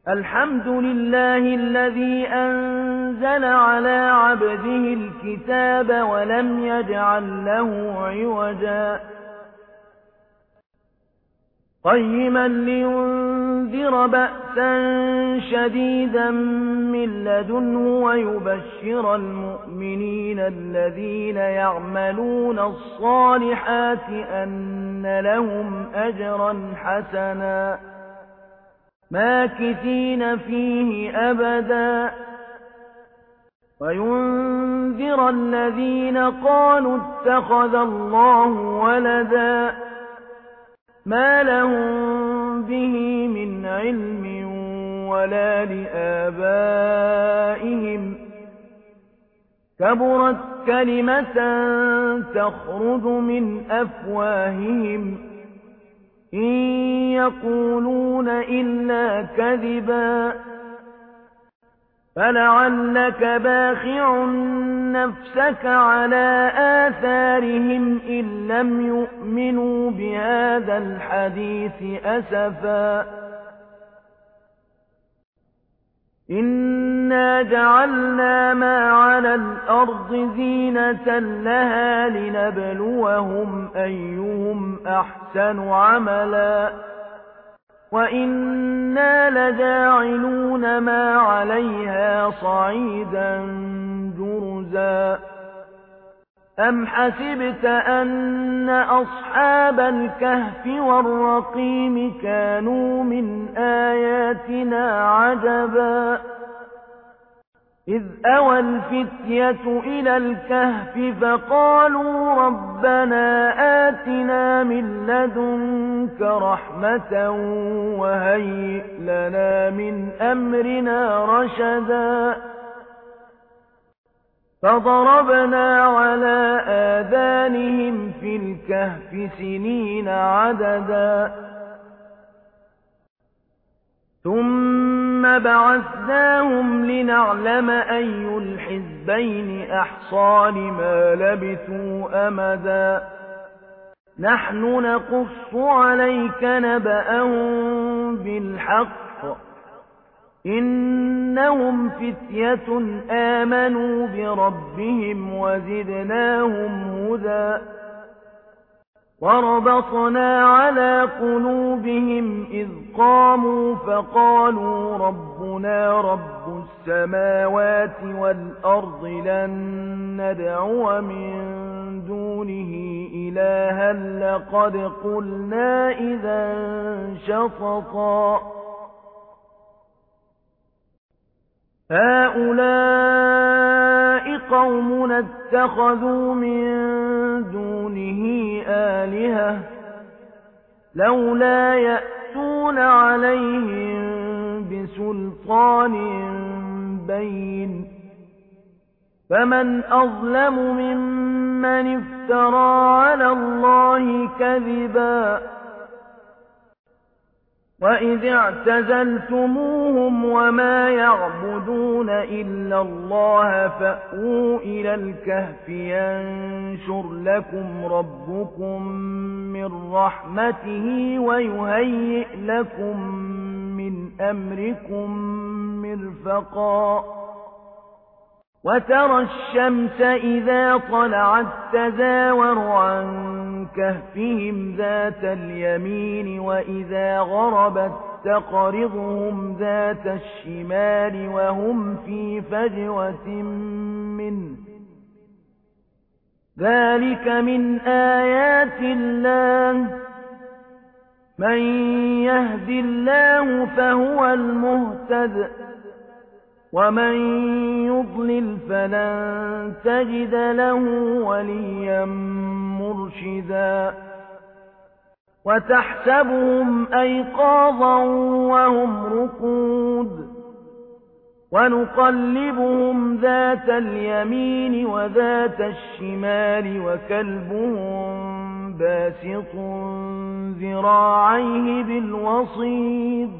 الحمد لله الذي أنزل على عبده الكتاب ولم يجعل له عوجا قيما لينذر بأسا شديدا من لدنه ويبشر المؤمنين الذين يعملون الصالحات أن لهم أجرا حسنا ماكثين فيه أبدا وينذر الذين قالوا اتخذ الله ولدا ما لهم به من علم ولا لآبائهم كبرت كلمة تخرج من أفواههم إن يقولون إلا كذبا فلعلك باخع نفسك على آثارهم إن لم يؤمنوا بهذا الحديث أسفا إنا جعلنا ما على الأرض زينة لها لنبلوهم أيهم أحسن عملا وإنا لجاعلون ما عليها صعيدا جرزا أم حسبت أن أصحاب الكهف والرقيم كانوا من آياتنا عجبا إذ أوى الفتية إلى الكهف فقالوا ربنا آتنا من لدنك رحمة وهيئ لنا من أمرنا رشدا فضربنا على آذانهم في الكهف سنين عددا ثم بعثناهم لنعلم أي الحزبين أحصى لما لبثوا أمدا نحن نقص عليك نبأهم بالحق إنهم فتية آمنوا بربهم وزدناهم هدى وربطنا على قلوبهم إذ قاموا فقالوا ربنا رب السماوات والأرض لن ندعو من دونه إلها لقد قلنا إذا شططا هؤلاء قوم اتخذوا من دونه آلهة لولا يأتون عليهم بسلطان بين فمن أظلم ممن افترى على الله كذبا وإذ اعتزلتموهم وما يعبدون إلا الله فأووا إلى الكهف ينشر لكم ربكم من رحمته ويهيئ لكم من أمركم مرفقا وترى الشمس إذا طلعت تزاور عن كهفهم ذات اليمين وإذا غربت تقرضهم ذات الشمال وهم في فجوة منه ذلك من آيات الله من يهد الله فهو المهتد ومن يضلل فلن تجد له وليا مرشدا وتحسبهم أيقاظا وهم رقود ونقلبهم ذات اليمين وذات الشمال وكلبهم باسط ذراعيه بالوصيد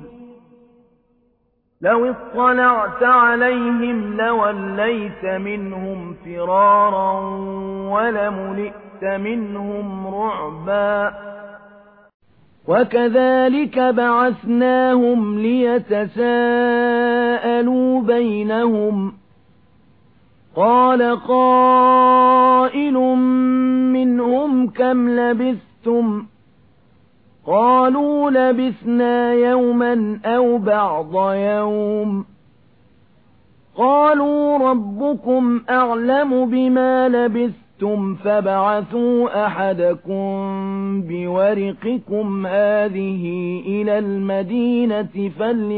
لو اطلعت عليهم لوليت منهم فرارا ولملئت منهم رعبا وكذلك بعثناهم ليتساءلوا بينهم قال قائل منهم كم لبثتم قالوا لبثنا يوما أو بعض يوم قالوا ربكم أعلم بما لبثتم فابعثوا أحدكم بورقكم هذه إلى المدينة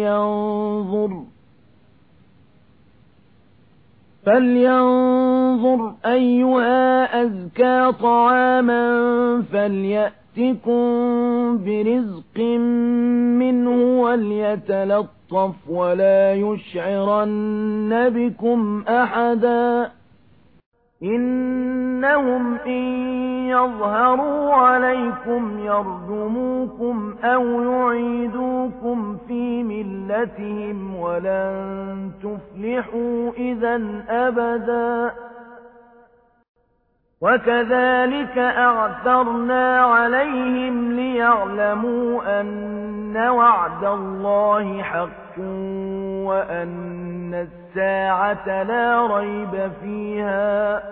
فلينظر أيها أزكى طعاما فليأتكم برزق منه وليتلطف ولا يشعرن بكم أحدا إنهم إن يظهروا عليكم يرجموكم أو يعيدوكم في ملتهم ولن تفلحوا إذا أبدا وكذلك أعثرنا عليهم ليعلموا أن وعد الله حق وأن الساعة لا ريب فيها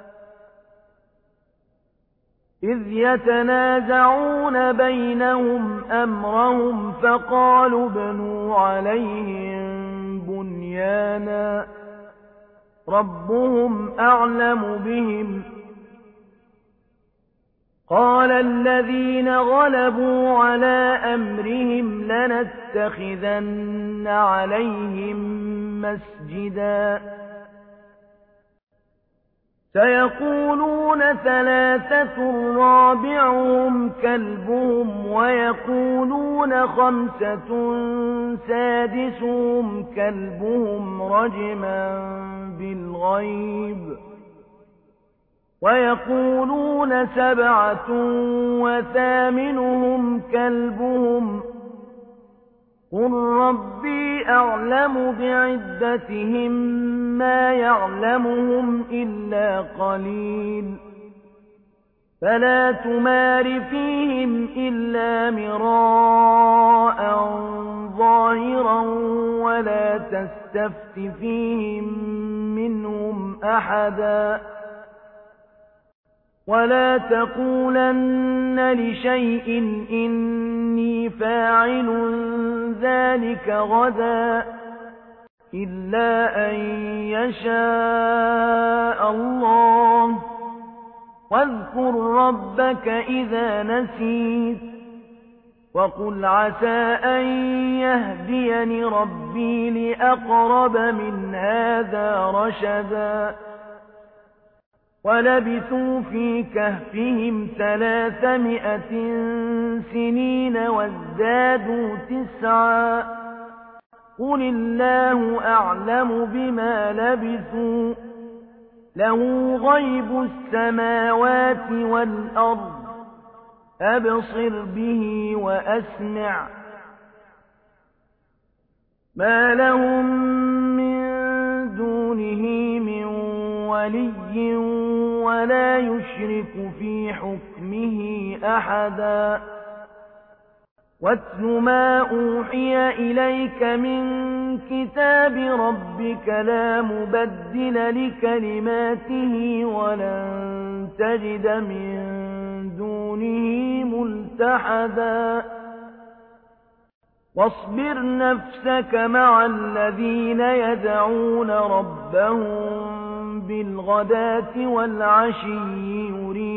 إذ يتنازعون بينهم أمرهم فقالوا ابنوا عليهم بنيانا ربهم أعلم بهم قال الذين غلبوا على أمرهم لنتخذن عليهم مسجدا سيقولون ثلاثة رابعهم كلبهم ويقولون خمسة سادسهم كلبهم رجما بالغيب ويقولون سبعة وثامنهم كلبهم قل ربي أعلم بعدتهم ما يعلمهم إلا قليل فلا تمار فيهم إلا مراء ظاهرا ولا تستفت فيهم منهم أحدا ولا تقولن لشيء إني فاعل ذلك غدا إلا أن يشاء الله واذكر ربك إذا نسيت وقل عسى أن يهديني ربي لأقرب من هذا رشدا ولبثوا في كهفهم 300 سنين وازدادوا 9 قل الله أعلم بما لبثوا له غيب السماوات والأرض أبصر به وأسمع ما لهم من دونه من ولي ولا يشرك في حكمه أحدا واتل ما أوحي إليك من كتاب ربك لا مبدل لكلماته ولن تجد من دونه ملتحدا واصبر نفسك مع الذين يدعون ربهم بالغداة والعشي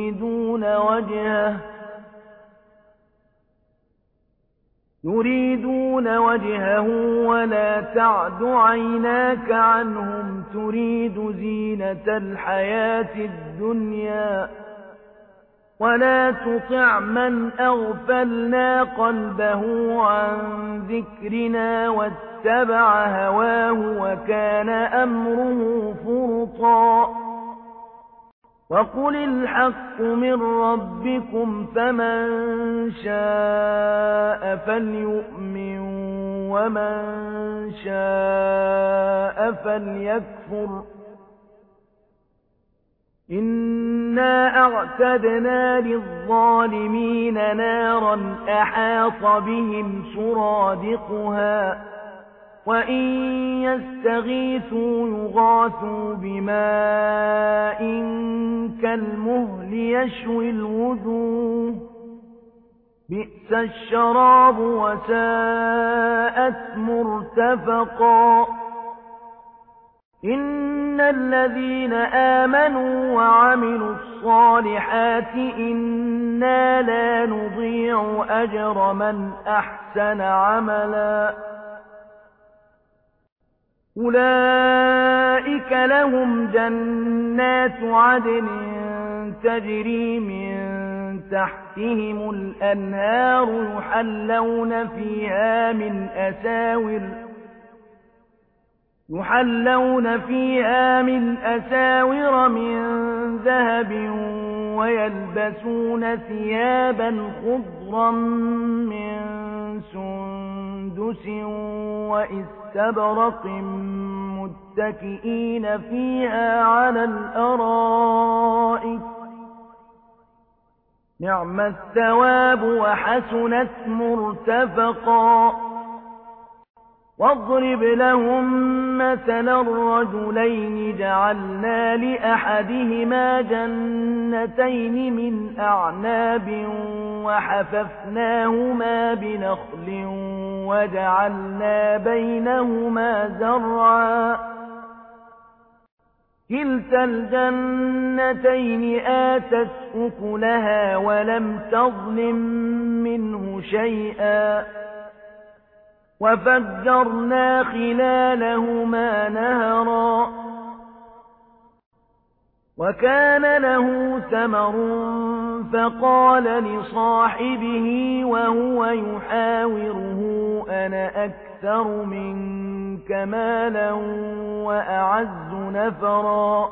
يريدون وجهه ولا تعد عيناك عنهم تريد زينة الحياة الدنيا ولا تطع من أغفلنا قلبه عن ذكرنا واتبع هواه وكان أمره فرطا وقل الحق من ربكم فمن شاء فليؤمن ومن شاء فليكفر إنا أعتدنا للظالمين نارا أحاط بهم سرادقها وإن يستغيثوا يغاثوا بماء كالمهل يشوي الوجوه بئس الشراب وساءت مرتفقا إن الذين آمنوا وعملوا الصالحات إنا لا نضيع أجر من أحسن عملا أولئك لهم جنات عدن تجري من تحتهم الأنهار يحلون فيها من أساور من ذهب ويلبسون ثيابا خضرا من سندس وإستبرق متكئين فيها على الأرائك نعم الثواب وحسنت مرتفقا واضرب لهم مثلا الرجلين جعلنا لأحدهما جنتين من أعناب وحففناهما بنخل وجعلنا بينهما زرعا كلتا الجنتين آتت أكلها ولم تظلم منه شيئا وفجرنا خلالهما نهرا وكان له ثمر فقال لصاحبه وهو يحاوره أنا أكثر منك مالا وأعز نفرا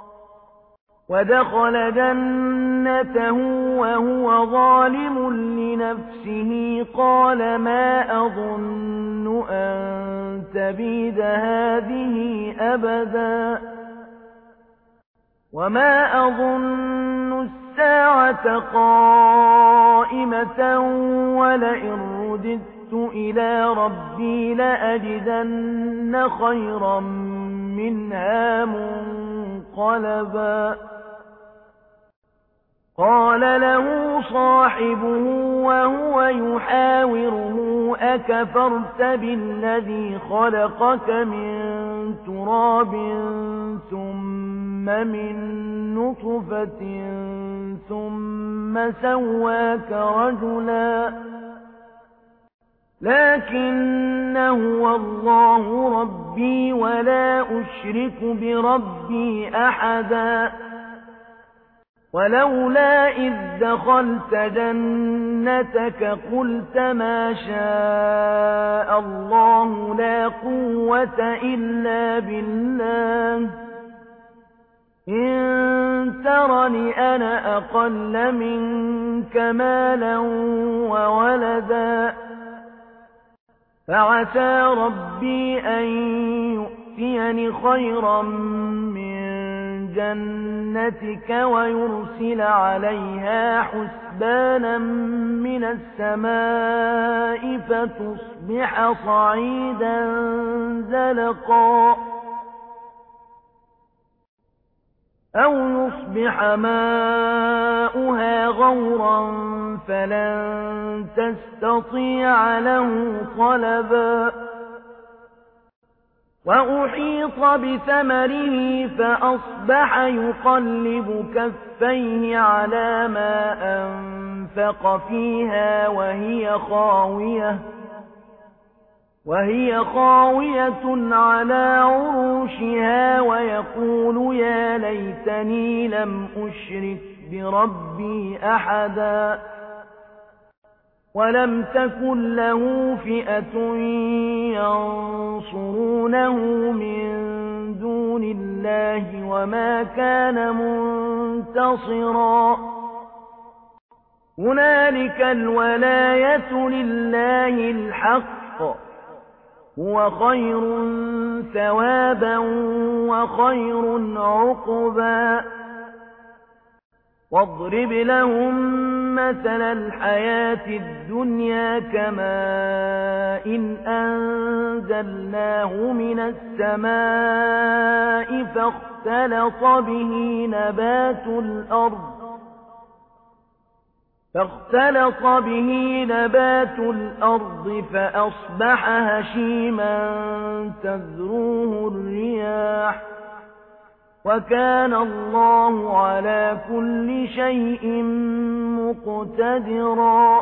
ودخل جنته وهو ظالم لنفسه قال ما أظن أن تبيد هذه أبدا وما أظن الساعة قائمة ولئن رددت إلى ربي لأجدن خيرا منها منقلبا قال له صاحبه وهو يحاوره أكفرت بالذي خلقك من تراب ثم من نطفة ثم سواك رجلا لكن هو الله ربي ولا أشرك بربي أحدا ولولا إذ دخلت جنتك قلت ما شاء الله لا قوة إلا بالله إن ترني أنا أقل منك مالا وولدا فعسى ربي أن يؤتيني خيرا من جنتك ويرسل عليها حسبانا من السماء فتصبح صعيدا زلقا أو يصبح ماؤها غورا فلن تستطيع له طلبا وأحيط بثمره فأصبح يقلب كفيه على ما أنفق فيها وهي خاوية على عروشها ويقول يا ليتني لم أشرك بربي أحدا ولم تكن له فئة ينصرونه من دون الله وما كان منتصرا هنالك الولاية لله الحق هو خير ثوابا وخير عقبا واضرب لهم مثل الحياة الدنيا كماء إن أنزلناه من السماء فاختلط به نبات الأرض فأصبح هشيما تذروه الرياح وكان الله على كل شيء مقتدرا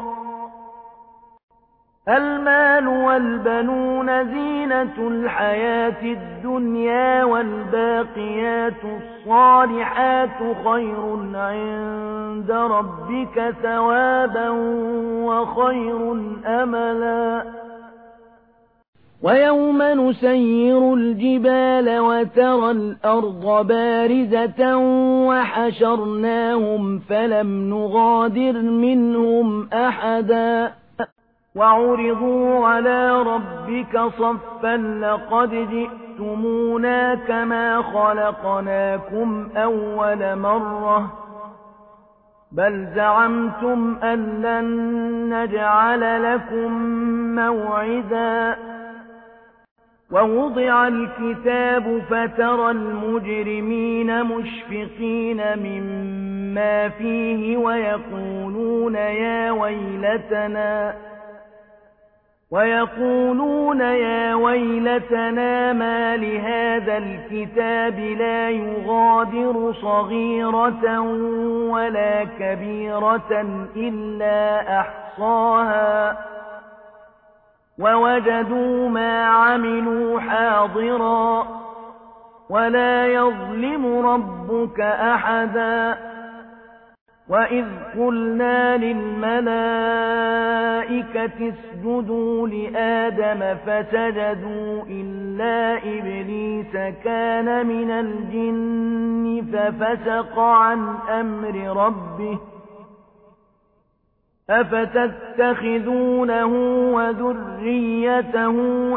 المال والبنون زينة الحياة الدنيا والباقيات الصالحات خير عند ربك ثوابا وخير أملا ويوم نسير الجبال وترى الأرض بارزة وحشرناهم فلم نغادر منهم أحدا وعرضوا على ربك صفا لقد جئتمونا كما خلقناكم أول مرة بل زعمتم أن لن نجعل لكم موعدا ووضع الكتاب فترى المجرمين مشفقين مما فيه ويقولون يا ويلتنا ما لهذا الكتاب لا يغادر صغيرة ولا كبيرة إلا أحصاها ووجدوا ما عملوا حاضرا ولا يظلم ربك أحدا وإذ قلنا للملائكة اسجدوا لآدم فسجدوا إلا إبليس كان من الجن ففسق عن أمر ربه أفتتخذونه وذريته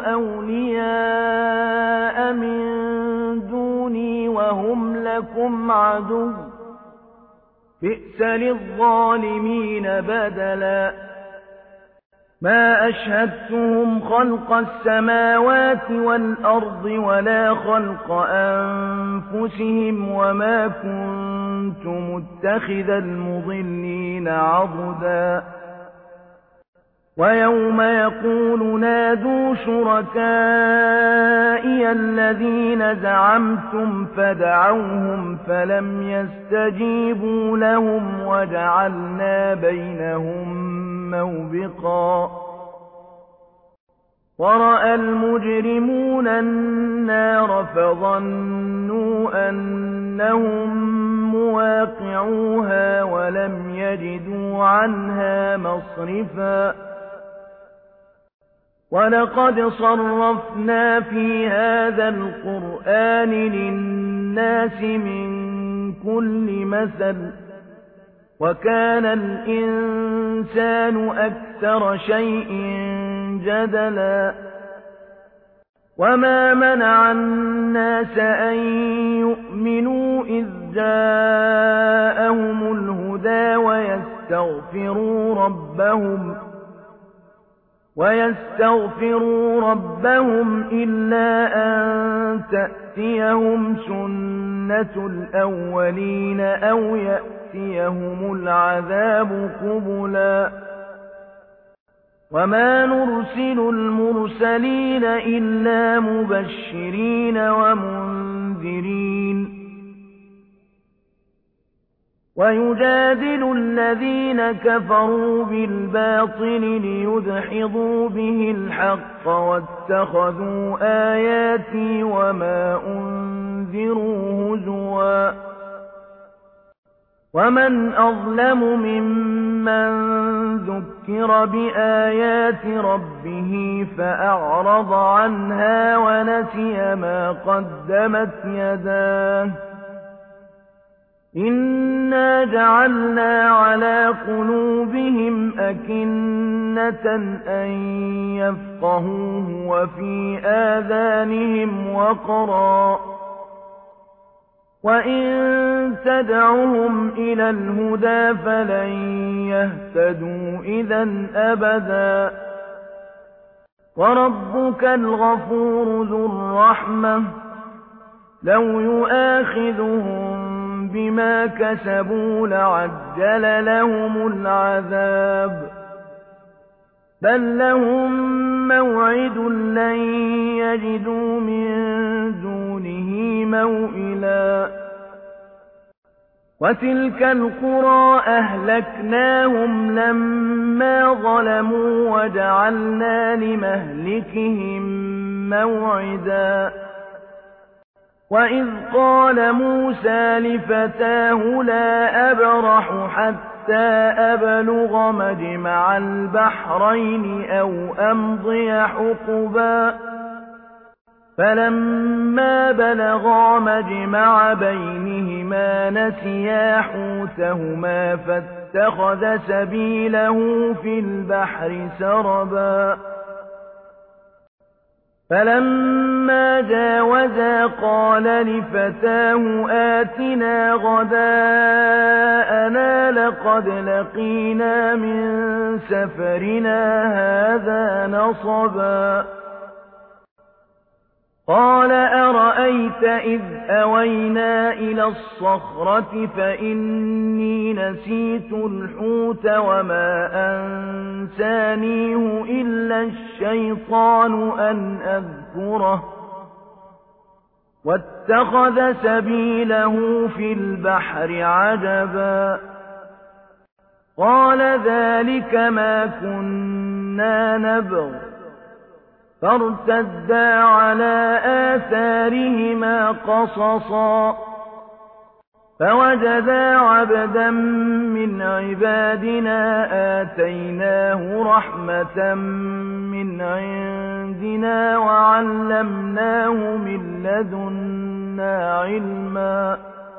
أولياء من دوني وهم لكم عدو بئس للظالمين بدلا ما أشهدتهم خلق السماوات والأرض ولا خلق أنفسهم وما كنت متخذ المضلين عضدا ويوم يقول نادوا شركائي الذين زعمتم فدعوهم فلم يستجيبوا لهم وجعلنا بينهم موبقا ورأى المجرمون النار فظنوا أنهم مواقعوها ولم يجدوا عنها مصرفا ولقد صرفنا في هذا القرآن للناس من كل مثل وكان الإنسان أكثر شيء جدلا وما منع الناس أن يؤمنوا إذ جاءهم الهدى ويستغفروا ربهم إلا أن تأتيهم سنة الأولين أو يأتيهم العذاب قبلا وما نرسل المرسلين إلا مبشرين ومنذرين ويجادل الذين كفروا بالباطل ليدحضوا به الحق واتخذوا آياتي وما أنذروا هزوا ومن أظلم ممن ذكر بآيات ربه فأعرض عنها ونسي ما قدمت يداه إنا جعلنا على قلوبهم أكنة أن يفقهوه وفي آذانهم وقرا وَإِن تَدْعُهُمْ إِلَى الْهُدَىٰ فَلَن يَهْتَدُوا إِذًا أَبَدًا ۚ وَرَبُّكَ الْغَفُورُ ذُو الرَّحْمَةِ ۖ لَوْ يُؤَاخِذُهُم بِمَا كَسَبُوا لَعَجَّلَ لَهُمُ الْعَذَابَ ۚ بَل لَّهُم مَّوْعِدٌ لَّن يَجِدُوا مِن دُونِهِ مَوْئِلًا وَتِلْكَ الْقُرَىٰ أَهْلَكْنَاهُمْ لَمَّا ظَلَمُوا وَجَعَلْنَا لِمَهْلِكِهِم مَّوْعِدًا وَإِذْ قَالَ مُوسَىٰ لِفَتَاهُ لَا أَبْرَحُ حَتَّىٰ أَبْلُغَ مَجْمَعَ الْبَحْرَيْنِ أَوْ أَمْضِيَ حُقُبًا ۚ فَلَمَّا بَلَغَا مَجْمَعَ بَيْنِهِمَا نَسِيَا حُوتَهُمَا فَاتَّخَذَ سَبِيلَهُ فِي الْبَحْرِ سَرَبًا فَلَمَّا جَاوَزَا قَالَ لِفَتَاهُ آتِنَا غَدَاءَنَا لَقَدْ لَقِينَا مِن سَفَرِنَا هَٰذَا نَصَبًا قَالَ أَرَأَيْتَ إِذْ أَوَيْنَا إِلَى الصَّخْرَةِ فَإِنِّي نَسِيتُ الْحُوتَ وَمَا أَنسَانِيهُ إِلَّا الشَّيْطَانُ أَنْ أَذْكُرَهُ ۚ وَاتَّخَذَ سَبِيلَهُ فِي الْبَحْرِ عَجَبًا قَالَ ذَٰلِكَ مَا كُنَّا نَبْغِ ۚ فَارْتَدَّا عَلَىٰ آثَارِهِمَا قَصَصًا فَوَجَدَا عَبْدًا مِّنْ عِبَادِنَا آتَيْنَاهُ رَحْمَةً مِّنْ عِندِنَا وَعَلَّمْنَاهُ مِن لَّدُنَّا عِلْمًا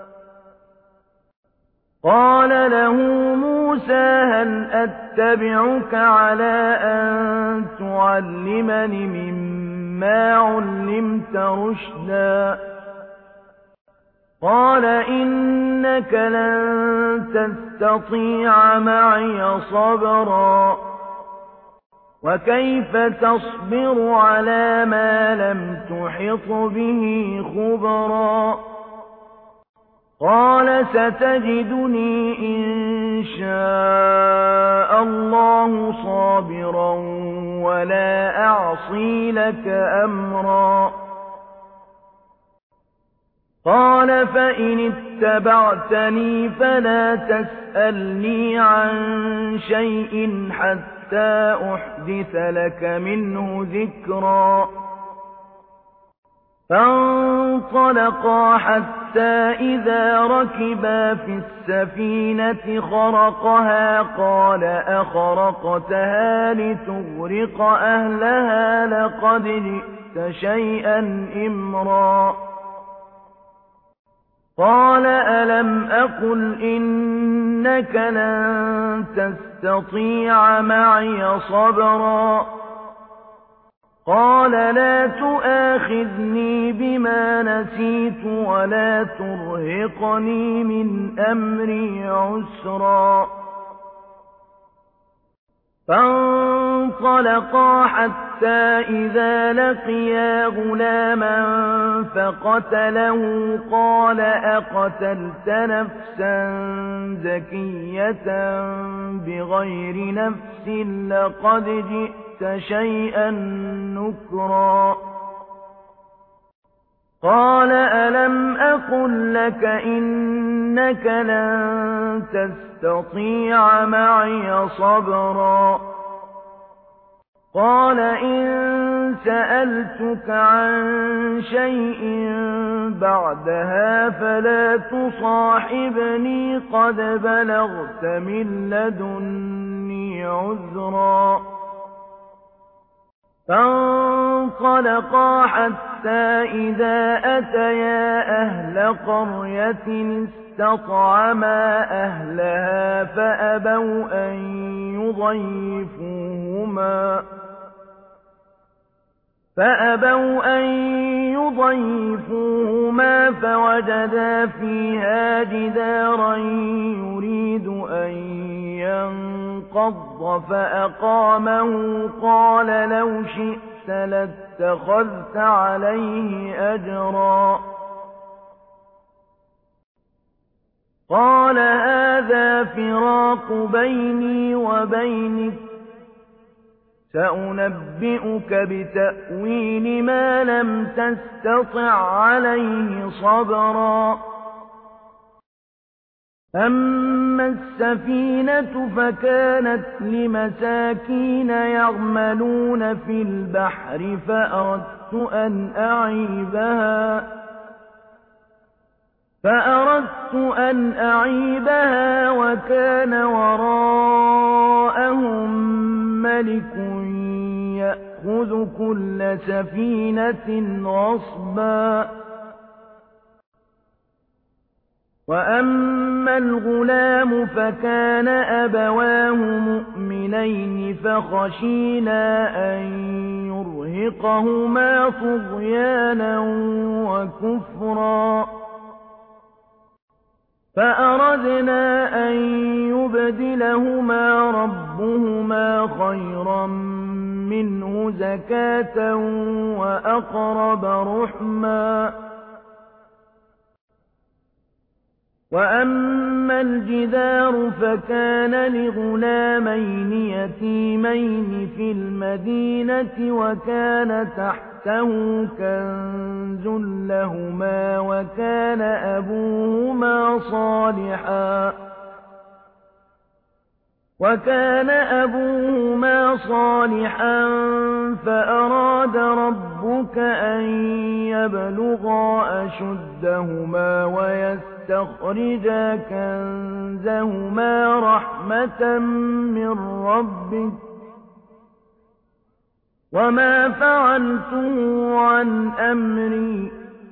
قَالَ لَهُ مُوسَىٰ هَلْ أَتَّبِعُكَ عَلَىٰ أَن تُعَلِّمَنِ مِمَّا عُلِّمْتَ رُشْدًا قَالَ إِنَّكَ لَن تَسْتَطِيعَ مَعِيَ صَبْرًا وَكَيْفَ تَصْبِرُ عَلَىٰ مَا لَمْ تُحِطْ بِهِ خُبْرًا قَالَ سَتَجِدُنِي إِن شَاءَ اللَّهُ صَابِرًا وَلَا أَعْصِي لَكَ أَمْرًا قَالَ فَإِنِ اتَّبَعْتَنِي فَلَا تَسْأَلْنِي عَن شَيْءٍ حَتَّىٰ أُحْدِثَ لَكَ مِنْهُ ذِكْرًا فَانطَلَقَا حَتَّىٰ إِذَا رَكِبَا فِي السَّفِينَةِ خَرَقَهَا قَالَ أَخَرَقْتَهَا لِتُغْرِقَ أَهْلَهَا لَقَدْ جِئْتَ شَيْئًا إِمْرًا قَالَ أَلَمْ أَقُلْ إِنَّكَ لَن تَسْتَطِيعَ مَعِيَ صَبْرًا قَالَ لَا تُؤَاخِذْنِي بِمَا نَسِيتُ وَلَا تُرْهِقْنِي مِنْ أَمْرِي عُسْرًا فَانطَلَقَا حَتَّىٰ إِذَا لَقِيَا غُلَامًا فَقَتَلَهُ قَالَ أَقَتَلْتَ نَفْسًا زَكِيَّةً بِغَيْرِ نَفْسٍ لَّقَدْ جِئْتَ شَيْئًا نُّكْرًا قَالَ أَلَمْ أَقُل لَّكَ إِنَّكَ لَن تَسْتَطِيعَ مَعِيَ صَبْرًا قَالَ إِن سَأَلْتُكَ عَن شَيْءٍ بَعْدَهَا فَلَا تُصَاحِبْنِي قَدْ بَلَغْتَ مِن لَّدُنِّي عُذْرًا فَانطَلَقَا حَتَّىٰ إِذَا أَتَيَا أَهْلَ قَرْيَةٍ اسْتَطْعَمَا أَهْلَهَا فَأَبَوْا أَن يُضَيِّفُوهُمَا فأبوا أن يضيفوهما فوجدا فيها جدارا يريد أن ينقض فأقامه قال لو شئت لاتخذت عليه أجرا قال هذا فراق بيني وبينك سأنبئك بتأويل ما لم تستطع عليه صبرا أما السفينة فكانت لمساكين يعملون في البحر فأردت أن أعيبها وكان وراءهم ملك يأخذ كل سفينة غصبا وأما الغلام فكان أبواه مؤمنين فخشينا أن يرهقهما طغيانا وكفرا فأردنا أن يبدلهما ربهما خيرا منه زكاة وأقرب رحما وأما الجدار فكان لغلامين يتيمين في المدينة وكان تحته كنز لهما وكان أبوهما صالحا فأراد ربك أن يبلغا أشدهما ويستخرجا كنزهما رحمة من ربك وما فعلته عن أمري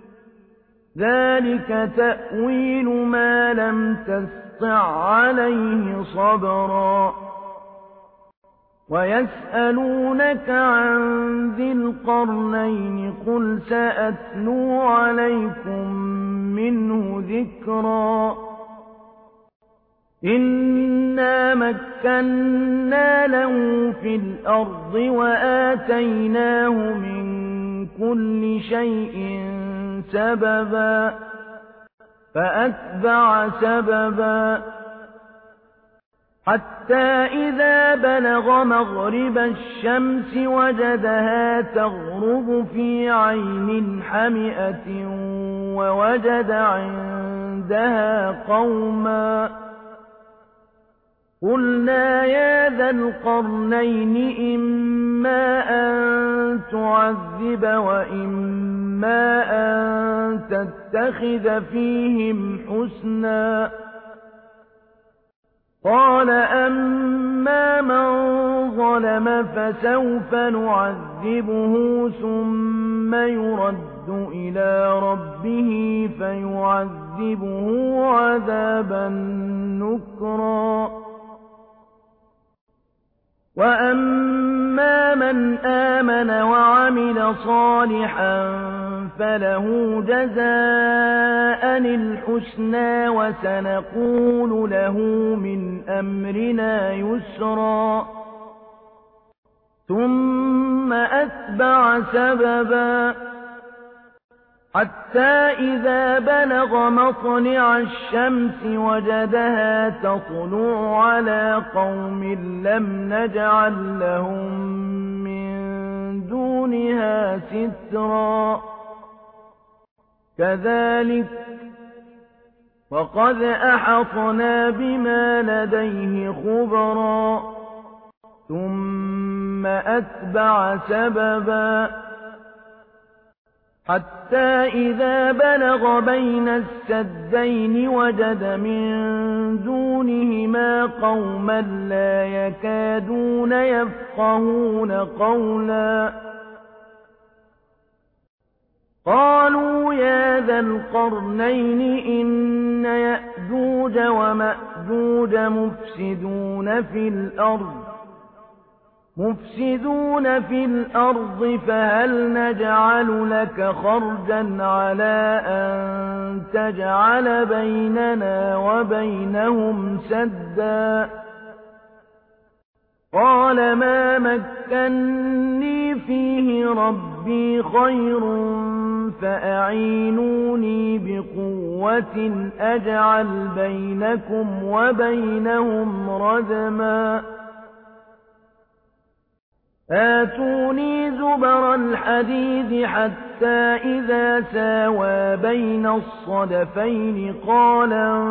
ذلك تأويل ما لم تستطع عليه صبرا ويسألونك عن ذي القرنين قل سأتلو عليكم منه ذكرا إنا مكنا له في الأرض وآتيناه من كل شيء سببا فأتبع سببا حتى إذا بلغ مغرب الشمس وجدها تغرب في عين حمئة ووجد عندها قوما قلنا يا ذا القرنين إما أن تعذب وإما أن تتخذ فيهم حسنا قال أما من ظلم فسوف نعذبه ثم يرد إلى ربه فيعذبه عذابا نكرا وأما من آمن وعمل صالحا فله جزاء الحسنى وسنقول له من أمرنا يسرا ثم أتبع سببا حتى إذا بلغ مطلع الشمس وجدها تطلع على قوم لم نجعل لهم من دونها سترا كذلك وقد أحطنا بما لديه خبرا ثم أتبع سببا حتى إذا بلغ بين السدين وجد من دونهما قوما لا يكادون يفقهون قولا قالوا يا ذا القرنين إن يأجوج ومأجوج مفسدون في الأرض مفسدون في الأرض فهل نجعل لك خرجا على أن تجعل بيننا وبينهم سدا قال ما مكني فيه ربي خير فأعينوني بقوة أجعل بينكم وبينهم ردما آتوني زبر الحديد حتى إذا ساوى بين الصدفين قال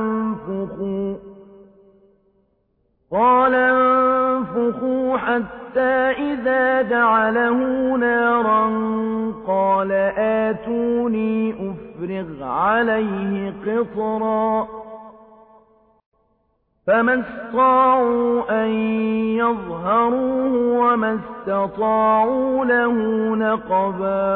انفخوا حتى إذا جعله نارا قال آتوني أفرغ عليه قطرا فما استطاعوا أن يظهروه وما استطاعوا له نقبا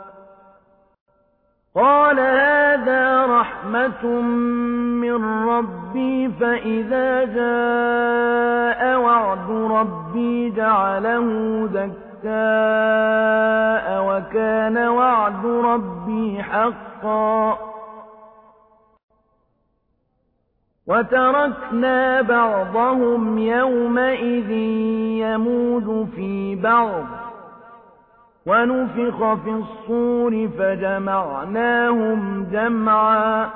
قال هذا رحمة من ربي فإذا جاء وعد ربي جعله دكاء وكان وعد ربي حقا وتركنا بعضهم يومئذ يموج في بعض ونفخ في الصور فجمعناهم جمعا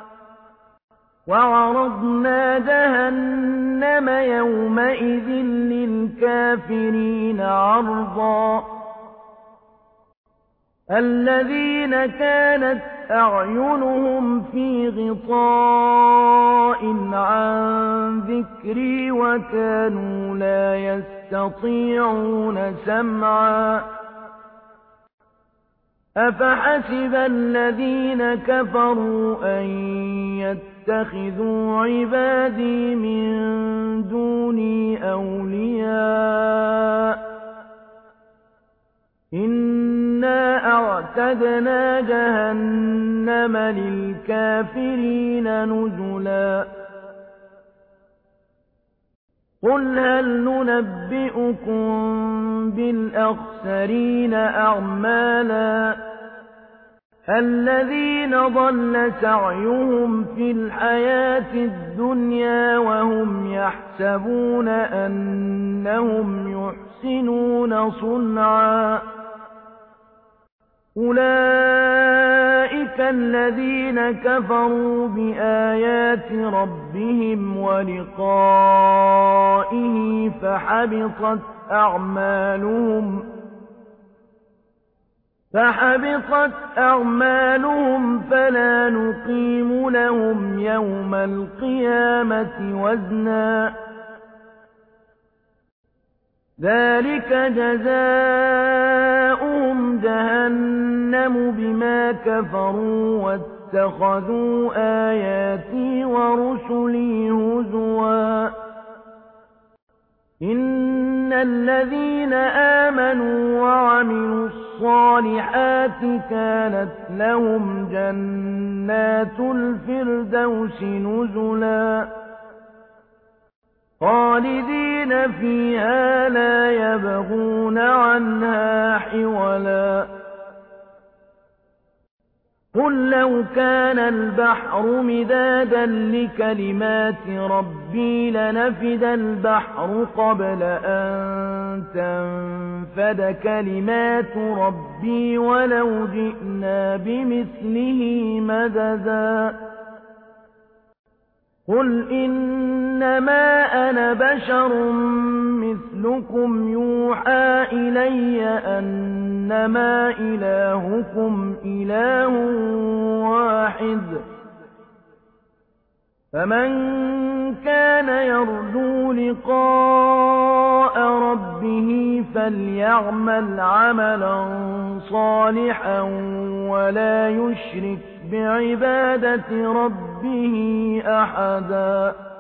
وعرضنا جهنم يومئذ للكافرين عرضا الذين كانت أعينهم في غطاء عن ذكري وكانوا لا يستطيعون سمعا أفحسب الذين كفروا أن يتخذوا عبادي من دوني أولياء إنا أعتدنا جهنم للكافرين نزلا قل هل ننبئكم بالأخسرين أعمالا الذين ضل سعيهم في الحياة الدنيا وهم يحسبون أنهم يحسنون صنعا أولئك الذين كفروا بآيات ربهم ولقائه فحبطت أعمالهم فلا نقيم لهم يوم القيامة وزنا ذلك جزاؤهم جهنم بما كفروا واتخذوا آياتي ورسلي هزوا إن الذين آمنوا وعملوا الصالحات كانت لهم جنات الفردوس نزلا خالدين فيها لا يبغون عنها حولا قل لو كان البحر مدادا لكلمات ربي لنفد البحر قبل أن تنفد كلمات ربي ولو جئنا بمثله مددا قل إنما أنا بشر مثلكم يوحى إلي أنما إلهكم إله واحد فمن كان يرجو لقاء ربه فليعمل عملا صالحا ولا يشرك بعبادة ربه أحدا